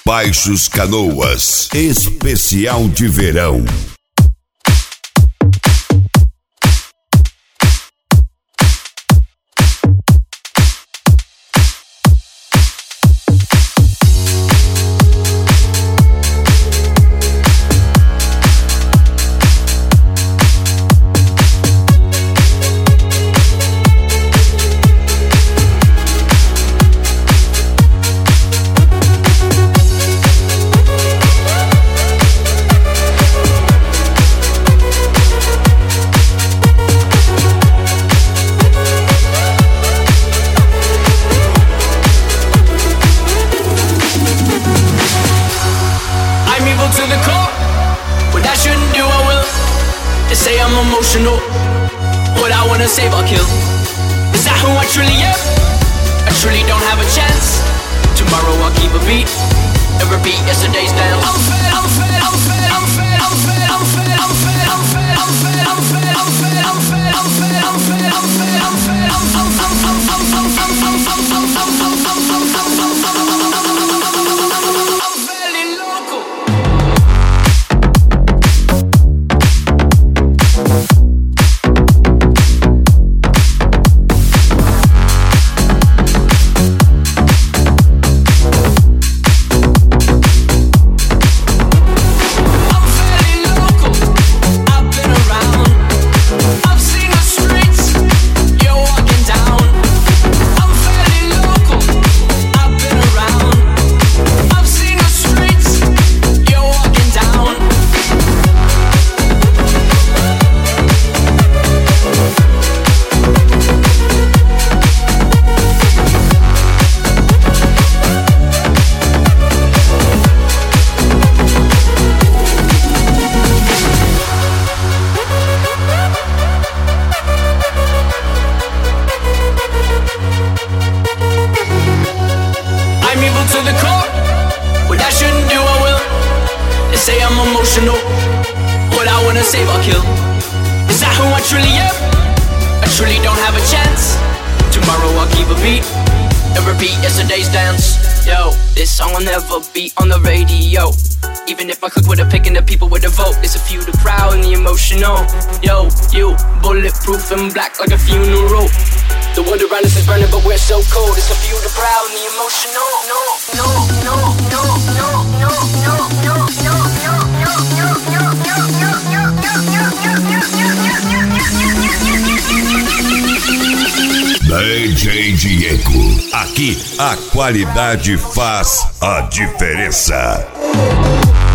Baixos Canoas, especial de verão. What I wanna save or kill. Is that who I truly am? I truly don't have a chance. Tomorrow I'll keep a beat and repeat yesterday's dance. I'm fed, I'm fed, I'm fed, I'm fed, I'm fed, I'm fed, I'm fed, I'm fed, I'm fed, I'm fed, I'm fed, I'm fed, I'm fed, I'm fed, I'm fed, I'm fed, I'm fairly local. What I wanna save or kill. Is that who I truly am? I truly don't have a chance. Tomorrow I'll keep a beat and repeat yesterday's dance. Yo, this song will never be on the radio. Even if I could with a pick and the people with a vote. It's a few, the crowd and the emotional. Yo, you, bulletproof and black like a funeral. The wonder around us is burning but we're so cold. It's a few, the proud and the emotional. No, no, no, no, no, no, no, no, no, no. DJ Diego, aqui a qualidade faz a diferença.